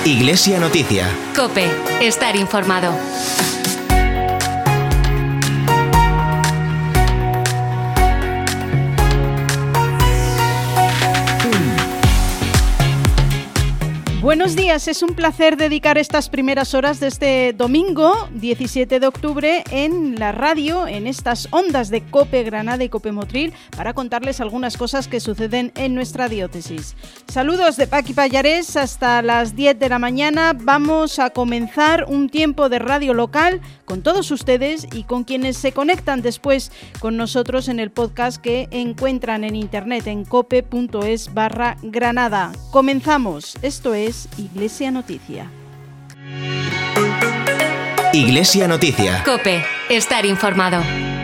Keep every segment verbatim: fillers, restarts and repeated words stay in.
Iglesia Noticia. COPE. Estar informado. Buenos días, es un placer dedicar estas primeras horas de este domingo diecisiete de octubre en la radio, en estas ondas de COPE Granada y COPE Motril, para contarles algunas cosas que suceden en nuestra diócesis. Saludos de Paqui Pallarés, hasta las diez de la mañana vamos a comenzar un tiempo de radio local con todos ustedes y con quienes se conectan después con nosotros en el podcast que encuentran en internet en cope.es barra Granada. Comenzamos, esto es Iglesia Noticia. Iglesia Noticia. COPE. Estar informado.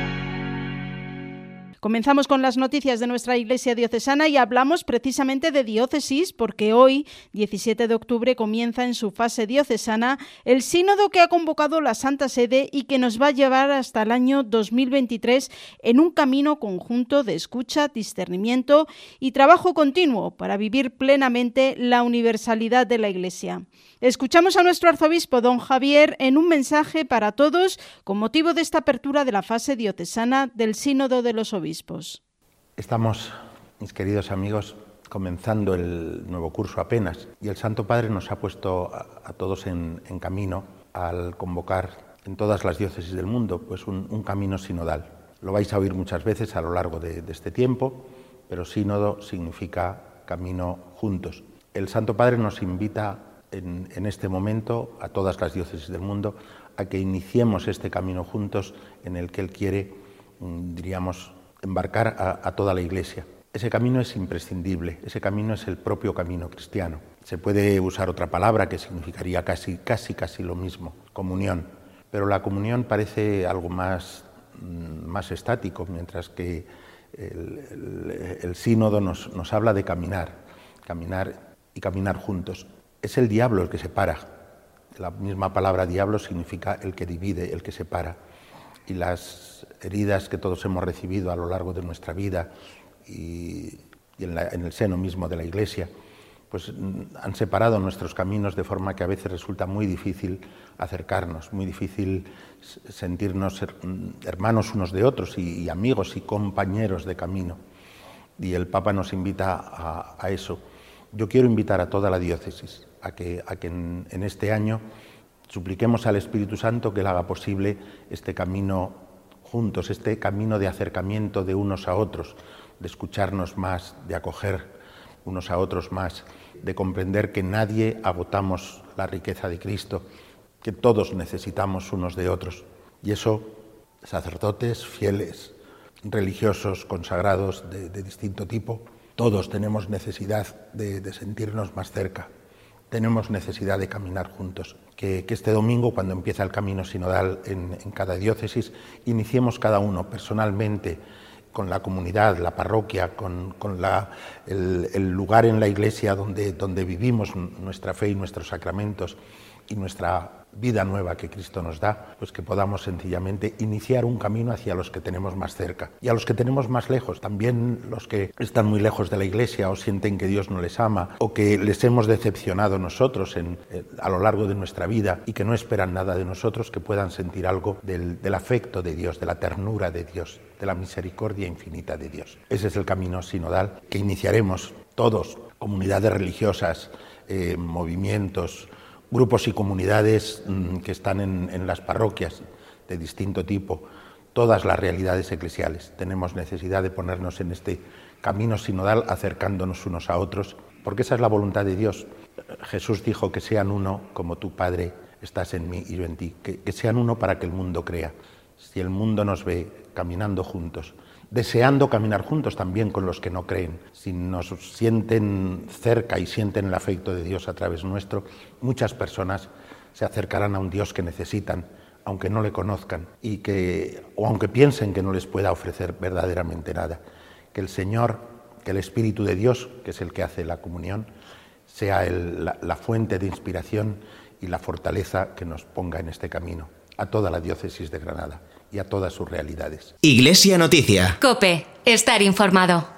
Comenzamos con las noticias de nuestra Iglesia diocesana y hablamos precisamente de diócesis porque hoy, diecisiete de octubre, comienza en su fase diocesana el sínodo que ha convocado la Santa Sede y que nos va a llevar hasta el año dos mil veintitrés en un camino conjunto de escucha, discernimiento y trabajo continuo para vivir plenamente la universalidad de la Iglesia. Escuchamos a nuestro arzobispo, don Javier, en un mensaje para todos con motivo de esta apertura de la fase diocesana del Sínodo de los Obispos. Estamos, mis queridos amigos, comenzando el nuevo curso apenas y el Santo Padre nos ha puesto a, a todos en, en camino al convocar en todas las diócesis del mundo pues un, un camino sinodal. Lo vais a oír muchas veces a lo largo de, de este tiempo, pero sínodo significa camino juntos. El Santo Padre nos invita En, en este momento a todas las diócesis del mundo a que iniciemos este camino juntos en el que Él quiere, diríamos, embarcar a, a toda la Iglesia. Ese camino es imprescindible, ese camino es el propio camino cristiano. Se puede usar otra palabra que significaría casi, casi, casi lo mismo, comunión, pero la comunión parece algo más, más estático, mientras que el, el, el sínodo nos, nos habla de caminar, caminar y caminar juntos. Es el diablo el que separa. La misma palabra diablo significa el que divide, el que separa. Y las heridas que todos hemos recibido a lo largo de nuestra vida y, y en, la, en el seno mismo de la Iglesia, pues han separado nuestros caminos de forma que a veces resulta muy difícil acercarnos, muy difícil sentirnos hermanos unos de otros y, y amigos y compañeros de camino. Y el Papa nos invita a, a eso. Yo quiero invitar a toda la diócesis a que, a que en, en este año supliquemos al Espíritu Santo que Él haga posible este camino juntos, este camino de acercamiento de unos a otros, de escucharnos más, de acoger unos a otros más, de comprender que nadie agotamos la riqueza de Cristo, que todos necesitamos unos de otros. Y eso, sacerdotes, fieles, religiosos, consagrados de, de distinto tipo, todos tenemos necesidad de, de sentirnos más cerca, tenemos necesidad de caminar juntos. Que, que este domingo, cuando empieza el camino sinodal en, en cada diócesis, iniciemos cada uno personalmente con la comunidad, la parroquia, con, con la, el, el lugar en la iglesia donde, donde vivimos nuestra fe y nuestros sacramentos y nuestra vida nueva que Cristo nos da, pues que podamos sencillamente iniciar un camino hacia los que tenemos más cerca y a los que tenemos más lejos, también los que están muy lejos de la Iglesia o sienten que Dios no les ama o que les hemos decepcionado nosotros en, eh, a lo largo de nuestra vida y que no esperan nada de nosotros, que puedan sentir algo del, del afecto de Dios, de la ternura de Dios, de la misericordia infinita de Dios. Ese es el camino sinodal que iniciaremos todos, comunidades religiosas, eh, movimientos, grupos y comunidades mmm, que están en, en las parroquias de distinto tipo, todas las realidades eclesiales. Tenemos necesidad de ponernos en este camino sinodal acercándonos unos a otros, porque esa es la voluntad de Dios. Jesús dijo que sean uno como tu Padre estás en mí y yo en ti, que, que sean uno para que el mundo crea. Si el mundo nos ve caminando juntos, deseando caminar juntos también con los que no creen, si nos sienten cerca y sienten el afecto de Dios a través nuestro, muchas personas se acercarán a un Dios que necesitan, aunque no le conozcan y que, o aunque piensen que no les pueda ofrecer verdaderamente nada. Que el Señor, que el Espíritu de Dios, que es el que hace la comunión, sea el, la, la fuente de inspiración y la fortaleza que nos ponga en este camino, a toda la diócesis de Granada y a todas sus realidades. Iglesia Noticia. COPE. Estar informado.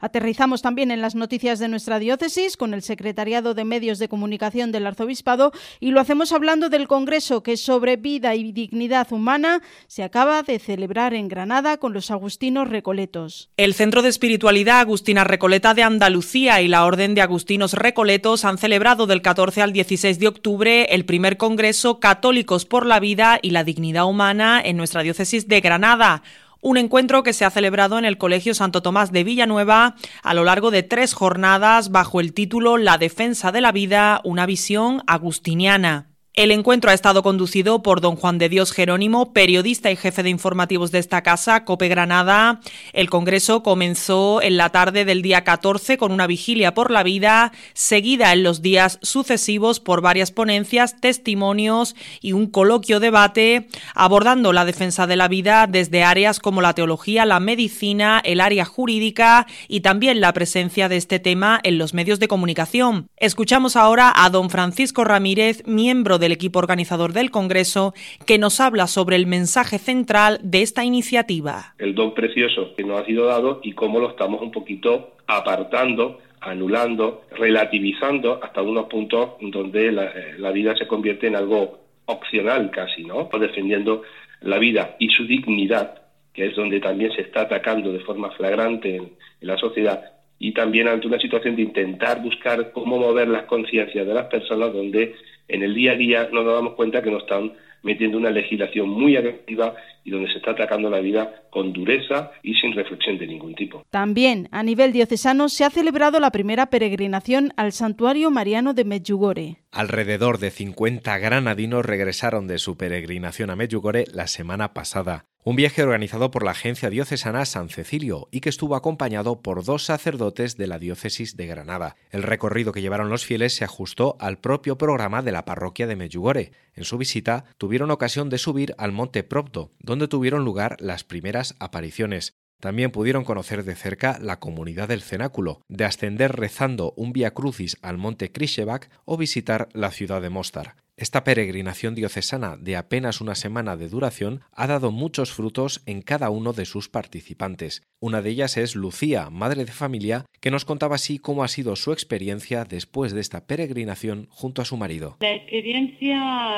Aterrizamos también en las noticias de nuestra diócesis con el Secretariado de Medios de Comunicación del Arzobispado y lo hacemos hablando del Congreso que sobre vida y dignidad humana se acaba de celebrar en Granada con los agustinos recoletos. El Centro de Espiritualidad Agustina Recoleta de Andalucía y la Orden de Agustinos Recoletos han celebrado del catorce al dieciséis de octubre el primer Congreso Católicos por la Vida y la Dignidad Humana en nuestra diócesis de Granada. Un encuentro que se ha celebrado en el Colegio Santo Tomás de Villanueva a lo largo de tres jornadas bajo el título La defensa de la vida, una visión agustiniana. El encuentro ha estado conducido por don Juan de Dios Jerónimo, periodista y jefe de informativos de esta casa, COPE Granada. El congreso comenzó en la tarde del día catorce con una vigilia por la vida, seguida en los días sucesivos por varias ponencias, testimonios y un coloquio debate abordando la defensa de la vida desde áreas como la teología, la medicina, el área jurídica y también la presencia de este tema en los medios de comunicación. Escuchamos ahora a don Francisco Ramírez, miembro de del equipo organizador del Congreso, que nos habla sobre el mensaje central de esta iniciativa. El don precioso que nos ha sido dado y cómo lo estamos un poquito apartando, anulando, relativizando hasta unos puntos donde la, la vida se convierte en algo opcional casi, ¿no? Defendiendo la vida y su dignidad, que es donde también se está atacando de forma flagrante en, en la sociedad, y también ante una situación de intentar buscar cómo mover las conciencias de las personas donde en el día a día no nos damos cuenta que nos están metiendo una legislación muy agresiva y donde se está atacando la vida con dureza y sin reflexión de ningún tipo. También, a nivel diocesano, se ha celebrado la primera peregrinación al Santuario Mariano de Medjugorje. Alrededor de cincuenta granadinos regresaron de su peregrinación a Medjugorje la semana pasada. Un viaje organizado por la Agencia Diocesana San Cecilio y que estuvo acompañado por dos sacerdotes de la diócesis de Granada. El recorrido que llevaron los fieles se ajustó al propio programa de la parroquia de Medjugorje. En su visita tuvieron ocasión de subir al monte Propto, donde tuvieron lugar las primeras apariciones. También pudieron conocer de cerca la comunidad del cenáculo, de ascender rezando un Vía Crucis al monte Križevac o visitar la ciudad de Mostar. Esta peregrinación diocesana de apenas una semana de duración ha dado muchos frutos en cada uno de sus participantes. Una de ellas es Lucía, madre de familia, que nos contaba así cómo ha sido su experiencia después de esta peregrinación junto a su marido. La experiencia,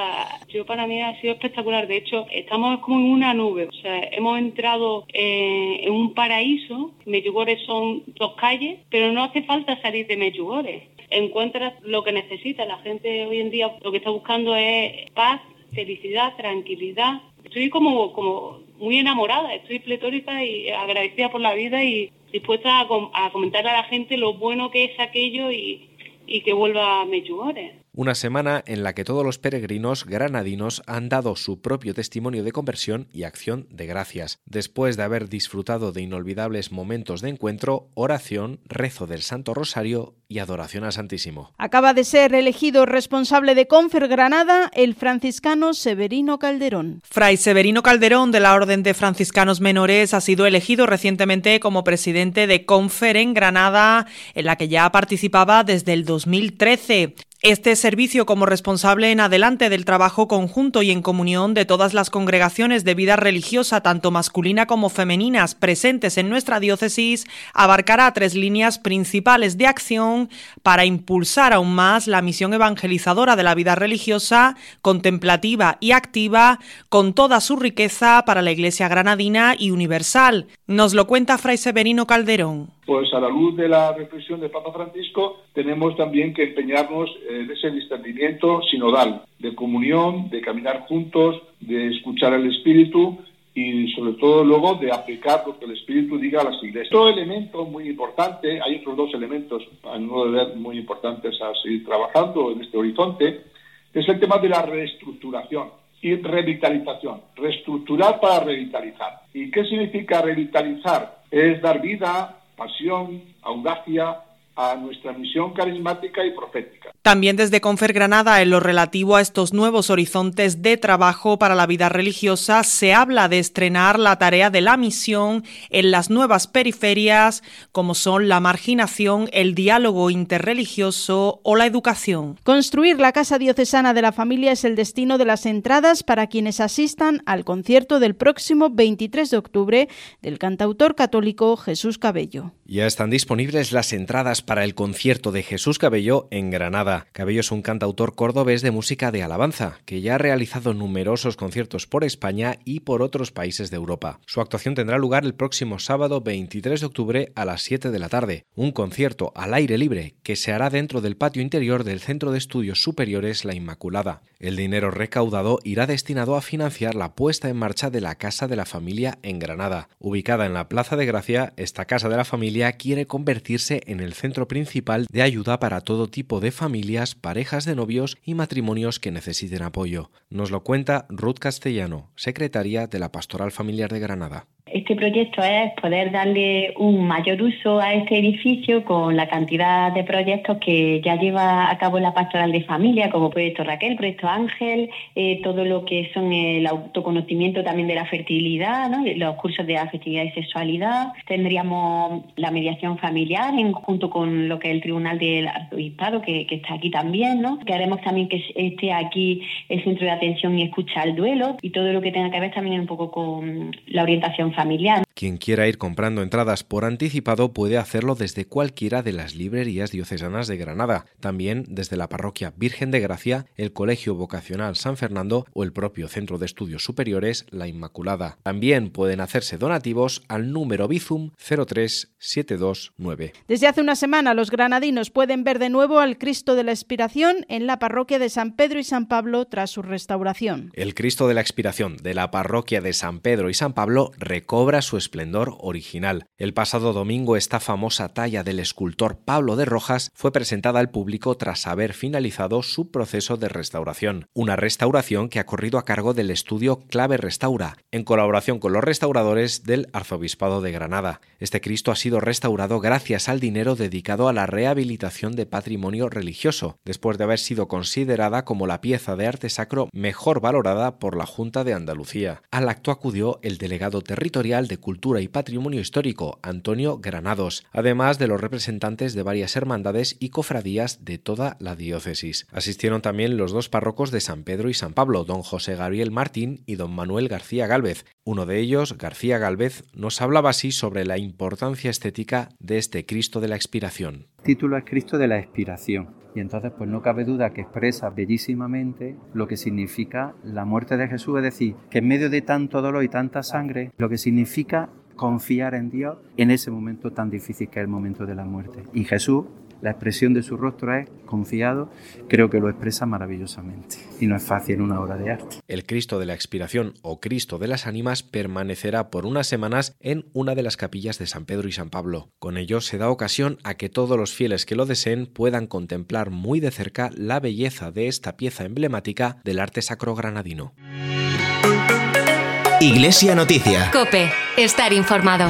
yo para mí ha sido espectacular. De hecho, estamos como en una nube. O sea, hemos entrado eh, en un paraíso. Medjugorje son dos calles, pero no hace falta salir de Medjugorje. Encuentras lo que necesita. La gente hoy en día lo que está buscando es paz, felicidad, tranquilidad. Estoy como, como muy enamorada, estoy pletórica y agradecida por la vida y dispuesta a, com- a comentarle a la gente lo bueno que es aquello y, y que vuelva a Medjugorje. Una semana en la que todos los peregrinos granadinos han dado su propio testimonio de conversión y acción de gracias. Después de haber disfrutado de inolvidables momentos de encuentro, oración, rezo del Santo Rosario y adoración al Santísimo. Acaba de ser elegido responsable de Confer Granada el franciscano Severino Calderón. Fray Severino Calderón de la Orden de Franciscanos Menores ha sido elegido recientemente como presidente de Confer en Granada, en la que ya participaba desde el dos mil trece. Este servicio como responsable en adelante del trabajo conjunto y en comunión de todas las congregaciones de vida religiosa, tanto masculina como femeninas, presentes en nuestra diócesis, abarcará tres líneas principales de acción para impulsar aún más la misión evangelizadora de la vida religiosa, contemplativa y activa, con toda su riqueza para la Iglesia granadina y universal. Nos lo cuenta Fray Severino Calderón. Pues a la luz de la reflexión del Papa Francisco tenemos también que empeñarnos en ese discernimiento sinodal, de comunión, de caminar juntos, de escuchar al Espíritu y sobre todo luego de aplicar lo que el Espíritu diga a las iglesias. Otro elemento muy importante, hay otros dos elementos a mi modo de ver muy importantes a seguir trabajando en este horizonte, es el tema de la reestructuración y revitalización. Reestructurar para revitalizar. ¿Y qué significa revitalizar? Es dar vida, pasión, audacia a nuestra misión carismática y profética. También desde Confer Granada, en lo relativo a estos nuevos horizontes de trabajo para la vida religiosa, se habla de estrenar la tarea de la misión en las nuevas periferias, como son la marginación, el diálogo interreligioso o la educación. Construir la Casa Diocesana de la Familia es el destino de las entradas para quienes asistan al concierto del próximo veintitrés de octubre del cantautor católico Jesús Cabello. Ya están disponibles las entradas para el concierto de Jesús Cabello en Granada. Cabello es un cantautor cordobés de música de alabanza, que ya ha realizado numerosos conciertos por España y por otros países de Europa. Su actuación tendrá lugar el próximo sábado veintitrés de octubre a las siete de la tarde, un concierto al aire libre que se hará dentro del patio interior del Centro de Estudios Superiores La Inmaculada. El dinero recaudado irá destinado a financiar la puesta en marcha de la Casa de la Familia en Granada. Ubicada en la Plaza de Gracia, esta Casa de la Familia quiere convertirse en el centro principal de ayuda para todo tipo de familias, parejas de novios y matrimonios que necesiten apoyo. Nos lo cuenta Ruth Castellano, secretaria de la Pastoral Familiar de Granada. Este proyecto es poder darle un mayor uso a este edificio con la cantidad de proyectos que ya lleva a cabo la Pastoral de Familia, como Proyecto Raquel, Proyecto Ángel, eh, todo lo que son el autoconocimiento también de la fertilidad, ¿no? Los cursos de afectividad y sexualidad. Tendríamos la mediación familiar en junto con lo que es el Tribunal del Arzobispado, que, que está aquí también, ¿no? Que haremos también que esté aquí el Centro de Atención y Escucha al Duelo y todo lo que tenga que ver también un poco con la orientación familiar. Quien quiera ir comprando entradas por anticipado puede hacerlo desde cualquiera de las librerías diocesanas de Granada, también desde la Parroquia Virgen de Gracia, el Colegio Vocacional San Fernando o el propio Centro de Estudios Superiores La Inmaculada. También pueden hacerse donativos al número Bizum cero tres siete dos nueve. Desde hace una semana los granadinos pueden ver de nuevo al Cristo de la Expiración en la parroquia de San Pedro y San Pablo tras su restauración. El Cristo de la Expiración de la parroquia de San Pedro y San Pablo recobra su esplendor original. El pasado domingo esta famosa talla del escultor Pablo de Rojas fue presentada al público tras haber finalizado su proceso de restauración. Una restauración que ha corrido a cargo del estudio Clave Restaura, en colaboración con los restauradores del Arzobispado de Granada. Este Cristo ha sido restaurado gracias al dinero dedicado a la rehabilitación de patrimonio religioso, después de haber sido considerada como la pieza de arte sacro mejor valorada por la Junta de Andalucía. Al acto acudió el delegado territorial de Cultura y Patrimonio Histórico, Antonio Granados, además de los representantes de varias hermandades y cofradías de toda la diócesis. Asistieron también los dos párrocos de San Pedro y San Pablo, don José Gabriel Martín y don Manuel García Gálvez. Uno de ellos, García Gálvez, nos hablaba así sobre la importancia estética de este Cristo de la Expiración. El título es Cristo de la Expiración. Y entonces pues no cabe duda que expresa bellísimamente lo que significa la muerte de Jesús, es decir, que en medio de tanto dolor y tanta sangre, lo que significa confiar en Dios en ese momento tan difícil que es el momento de la muerte. Y Jesús, la expresión de su rostro es confiado, creo que lo expresa maravillosamente. Y no es fácil en una obra de arte. El Cristo de la Expiración o Cristo de las Ánimas permanecerá por unas semanas en una de las capillas de San Pedro y San Pablo. Con ello se da ocasión a que todos los fieles que lo deseen puedan contemplar muy de cerca la belleza de esta pieza emblemática del arte sacro granadino. Iglesia Noticia. COPE. Estar informado.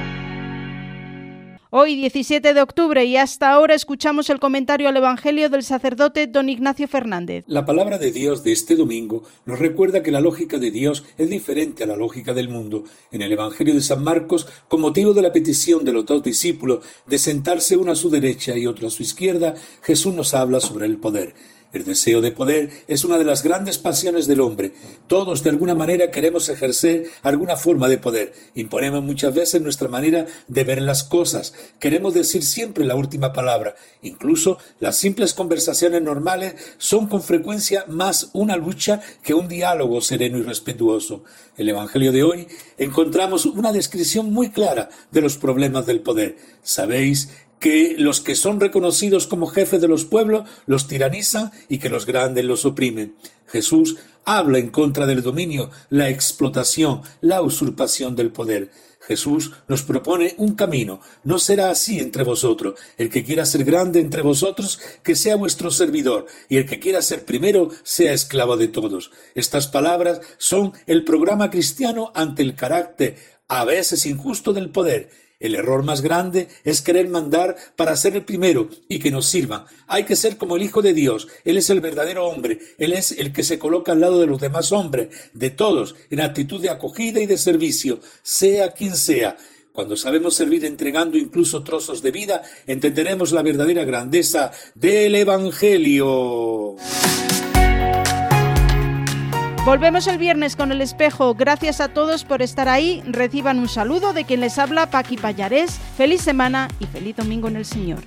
Hoy, diecisiete de octubre, y hasta ahora escuchamos el comentario al Evangelio del sacerdote don Ignacio Fernández. La palabra de Dios de este domingo nos recuerda que la lógica de Dios es diferente a la lógica del mundo. En el Evangelio de San Marcos, con motivo de la petición de los dos discípulos de sentarse uno a su derecha y otro a su izquierda, Jesús nos habla sobre el poder. El deseo de poder es una de las grandes pasiones del hombre. Todos de alguna manera queremos ejercer alguna forma de poder. Imponemos muchas veces nuestra manera de ver las cosas. Queremos decir siempre la última palabra. Incluso las simples conversaciones normales son con frecuencia más una lucha que un diálogo sereno y respetuoso. En el Evangelio de hoy encontramos una descripción muy clara de los problemas del poder. Sabéis que los que son reconocidos como jefes de los pueblos los tiranizan y que los grandes los oprimen. Jesús habla en contra del dominio, la explotación, la usurpación del poder. Jesús nos propone un camino. No será así entre vosotros. El que quiera ser grande entre vosotros, que sea vuestro servidor, y el que quiera ser primero, sea esclavo de todos. Estas palabras son el programa cristiano ante el carácter a veces injusto del poder. El error más grande es querer mandar para ser el primero y que nos sirvan. Hay que ser como el Hijo de Dios. Él es el verdadero hombre. Él es el que se coloca al lado de los demás hombres, de todos, en actitud de acogida y de servicio, sea quien sea. Cuando sabemos servir entregando incluso trozos de vida, entenderemos la verdadera grandeza del Evangelio. Volvemos el viernes con El Espejo. Gracias a todos por estar ahí. Reciban un saludo de quien les habla, Paqui Pallarés. Feliz semana y feliz domingo en el Señor.